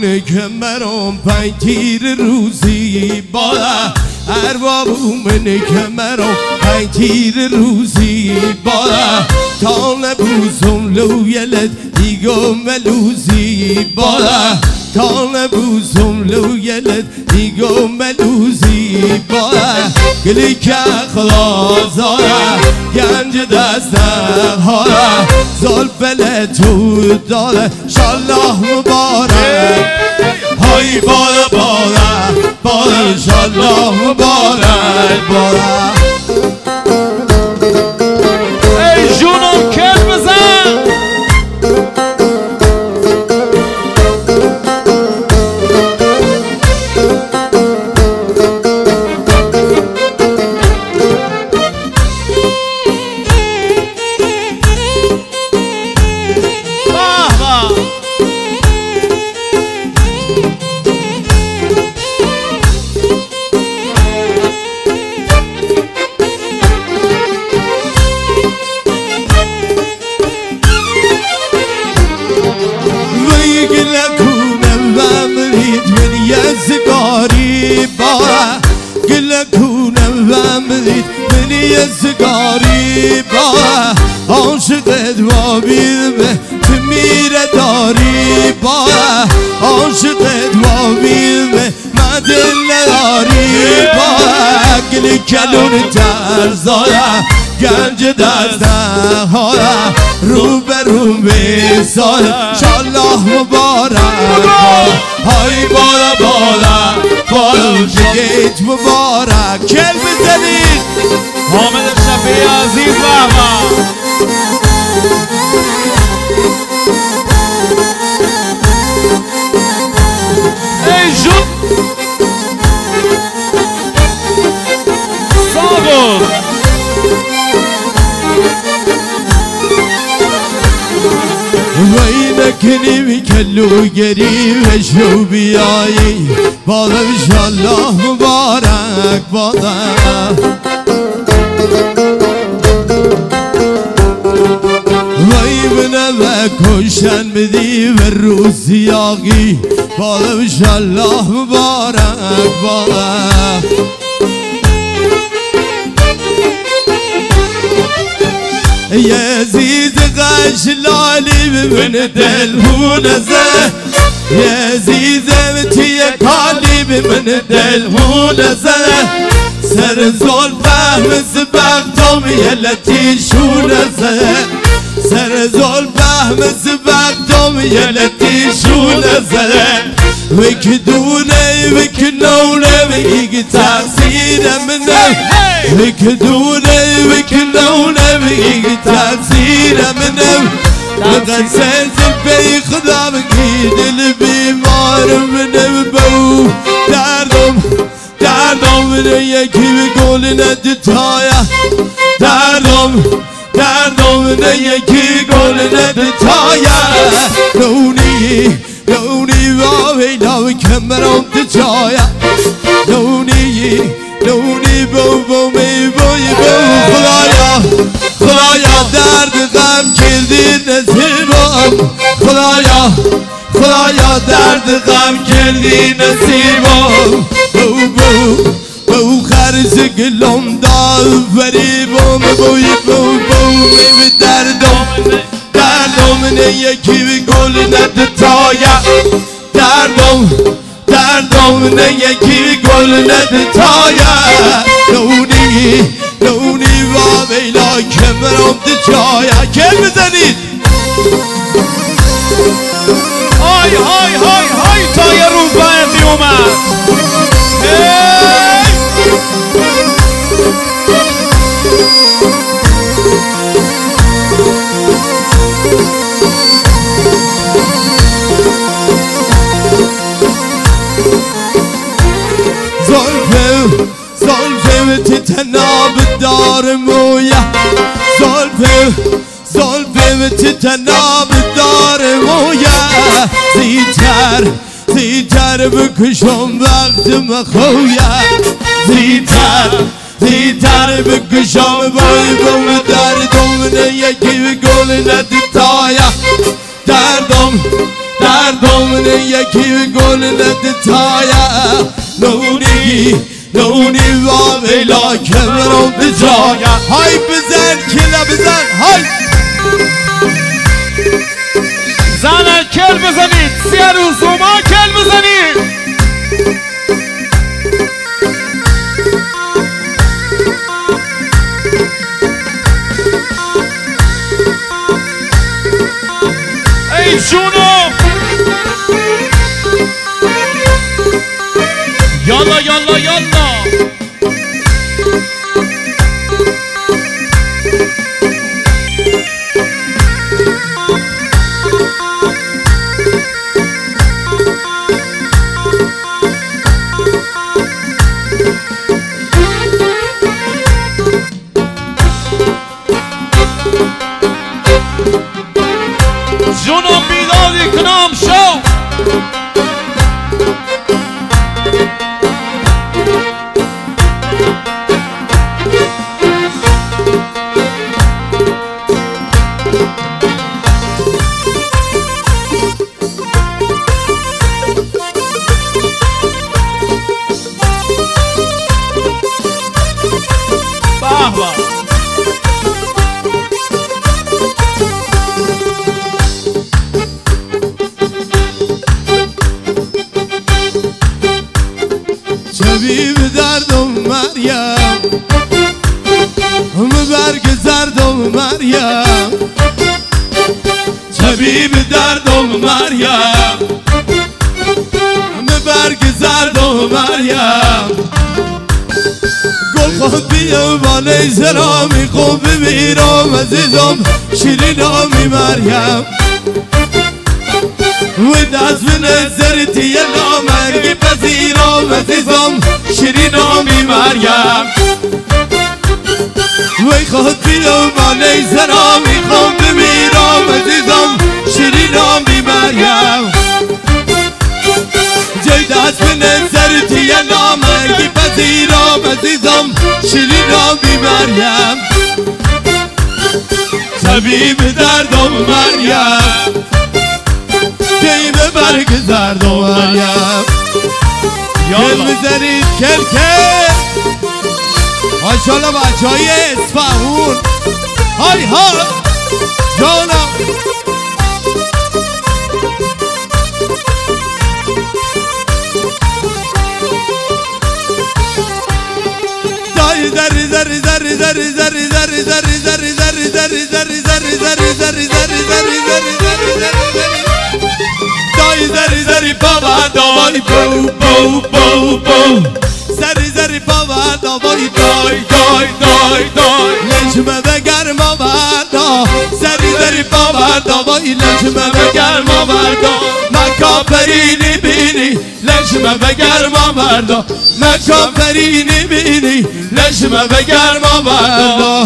من کمرم 5 تیر روزی بالا اربابو من کمرم 5 تیر روزی بالا تا نبوزم لویلت دیگو ملوزی بالا تا نبوزم لویلت دیگو ملوزی بالا گلی که خلازارا گنج دسته هارا زلفل تو داره شالله مبارک های بالا بالا بالا شالله مبارک بالا ای جونم کل بزن سگاری با گل کنم و ملید منی سگاری با عاشق دوابیر به تو میره داری با عاشق دوابیر به مدل نداری با گل کلون ترزایا گنج دسته هایا رو به رو بسال شالله مبارک های بالا بالا بالا شگیت مبارک کل بزنید حامد شفیعی عزیز بابا ای جون صابر وای نکنی میکلو گری و شو بیایی بالا انشالله مبارک بالا وای منه و کشن بدی و روزیاقی بالا انشالله مبارک بالا یزید قش لالی من دلهونزه یزیدم توی کالی من دلهونزه سر زلفه مثل بختم یلتی شونزه سر زلفه مثل بختم یلتی شونزه وکدونه وکنونه میگی تقصیر منه وکدونه وکنونه میگی تقصیر منه لقد سنزل بی خدا بگی دل بیمار منه بو دردم منه یکی بگول ندتایا دردم منه یکی گول ندتایا لونی با ویلا کمرم تجایا لونی بو می بوی بو خدایا درد غم کردی نصیبم خدایا درد غم کردی نصیبم بو خرز گلم دال فریبم بوی بو می دردم نه یکی بگل ندتایا دردم نه یکی گل ندتایا لونی و بیلا کمرم دجایا که بزنید های های های های تا یه روز باید اومد زلفه تناب دار مویا زلفه تناب دار مویا زیتر بکشم وقت مخویا زیتر بکشم وای بوم دردم نه یکی گل ندتایا در دامن یکی گل ندتایه نونی و ویلا کمرم بجایه های بزن کلا بزن های زنه کل بزنید سیه روزوما کل بزنید ای جونو یالا یالا یالا جونم بیدادی کنم شو شبیب دردم مریم برگ زردم مریم شبیب دردم مریم برگ زردم مریم گل خود بیا بالای زرامی خوب بمیرم عزیزم شیرینامی مریم و دست به نظرتی یه نامرگی پذیرم عزیزم شیرینامی مریم وی خود بیا بالای زرامی خوب بمیرم عزیزم شیرینامی مریم جای دست به نظرتی یه نامرگی پذیرم عزیزم شیرینامی مریم طبیب دردم مریم جیب برگ زرد و مریم کل بزنید کل کل ماشالله بچه های اصفهون های های جانا دای زری زری زری زری زری زری زری زری زری زری زری زری زری زری زری زری زری دای زری زری بابا دای بو بو بو بو زری زری بابا دای دای دای دای دای لجمه بگرم آوردا زری زری بابا دای لجمه بگرم آوردا مکافرینی بینی لجمه بگرم آوردا مکافرینی بینی لجمه بگرم آوردا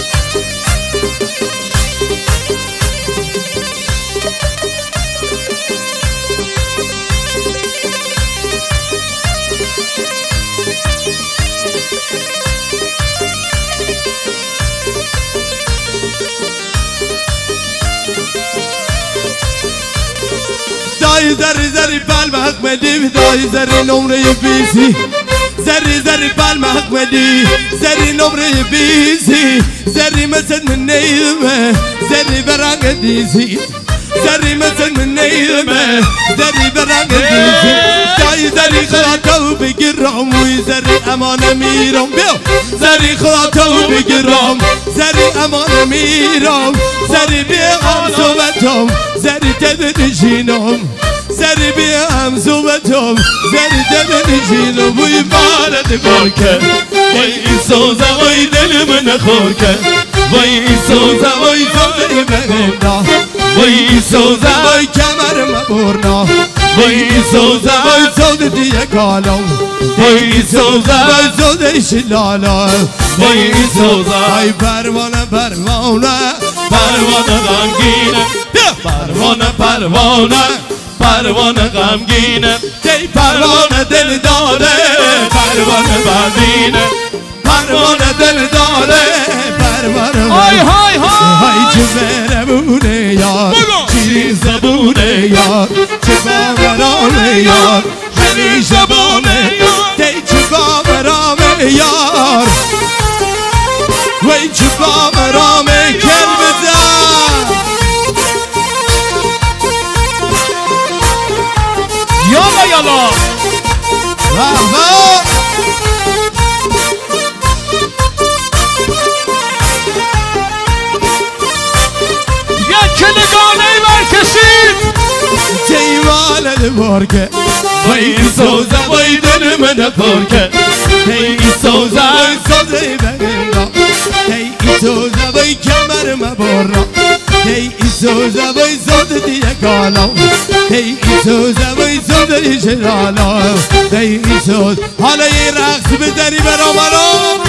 دای زری زری بل محق مدی دای زری نمره بیسی زری زری بل محق مدی زری نمره بیسی زری مثل من نیمه زری برنگ دیزی زری مثل من نیمه زری برنگ دیزی دای زری خلاتو بگیرم وی زری امان میرم بیو زری خلاتو بگیرم زری امان میرم زری بیغم صوبتم زری تد نشینم زری بیام صوبتم زری تد نشینم وی بارد گرکه وی سوزه وی دل من خورکه وی سوزه وی زده بگمنا وی سوزه وی کمر مبرنا وی سوزه وی زده دیه کالم وی سوزه وی زده شلالا وی سوزه وی پروانه پروانه پروانه غمگینه پروانه پروانه پروانه غمگینه دی پروانه دل داره پروانه بردینه پروانه دل داره پروانه های های های های چه مهربونه یار شیرین زبونه یار با مرام کل بزن یالا یالا یک کلگانه ای برکشید جیوان بارکه وای سوزه وای دل من پارکه هی سوزه سوزه بگم هی سوزه وای کمر مبارا هی سوزه وای سوزه دیگه کالا هی سوزه وای سوزه دیگه لالا هی سوز حالا یه رقص بزنی برا مرا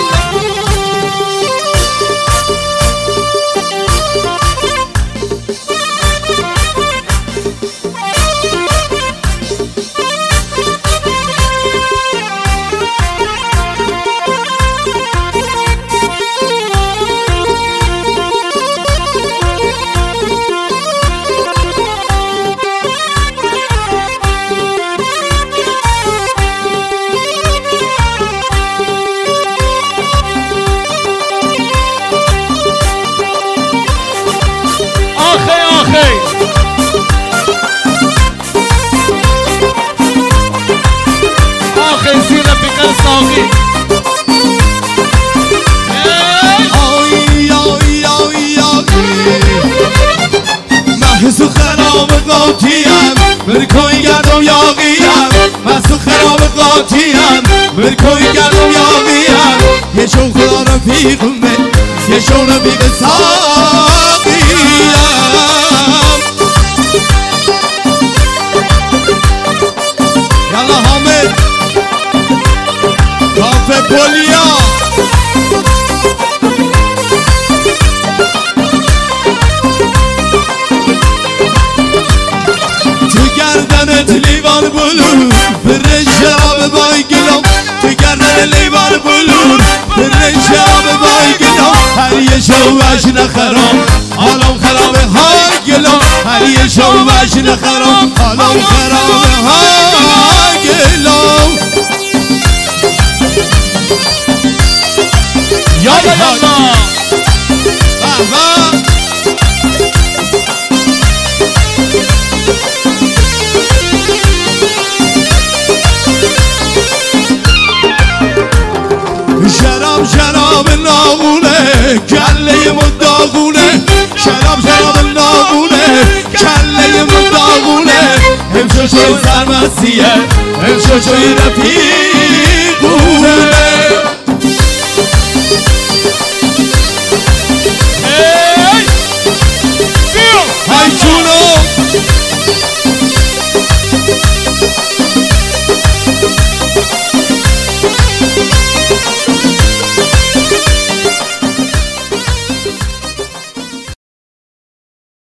محسو خراب قاطیم برکوی گردم یاقیم محسو خراب قاطیم برکوی گردم یاقیم یه شو خدا رفیقمه یه شو رفیق ساقیم یالا حامد کافه پولیا لیوان بلور برن شراب بای گلام تو گردن لیوان بلور برن شراب بای گلام هر یه شو وش نخرام حالم خراب ها گلام هر یه شو وش نخرام حالم خراب ها گلام یالا یالا شراب شراب ناغونه کله مداغونه شراب شراب ناغونه کله مداغونه همشو شوی سرمستیه همشو شوی رفیقونه های جونو